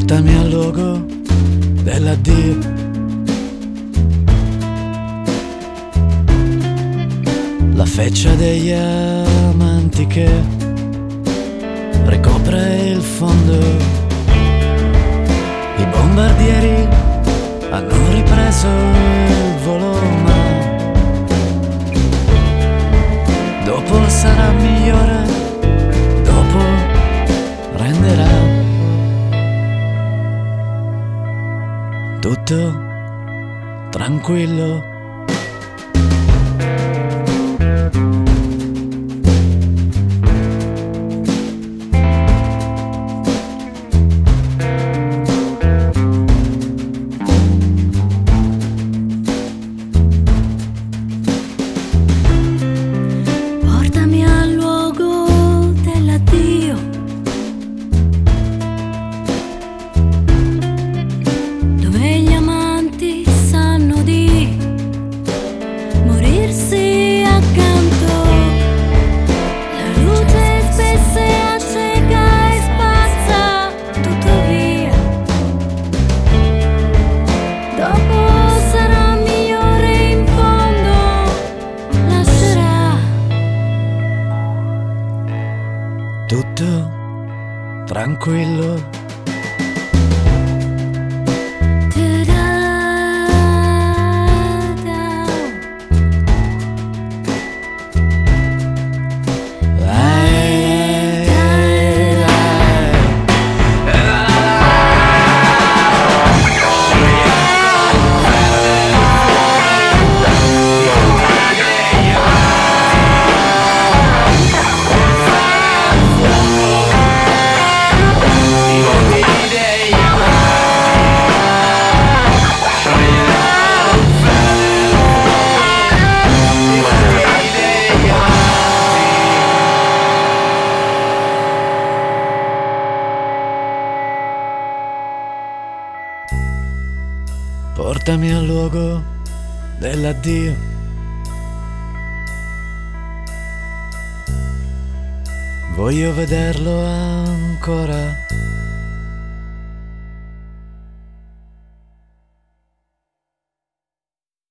Portami al luogo dell'addio. La feccia degli amanti che ricopre il fondo. I bombardieri hanno ripreso il volo, ma dopo sarà migliore, dopo renderà tutto tranquillo. Portami al luogo dell'addio, dove gli amanti sanno di morirsi accanto. La luce spessa acceca e spazza tutto via. Dopo sarà migliore, in fondo lascerà Tutto tranquillo. Portami al luogo dell'addio. Voglio vederlo ancora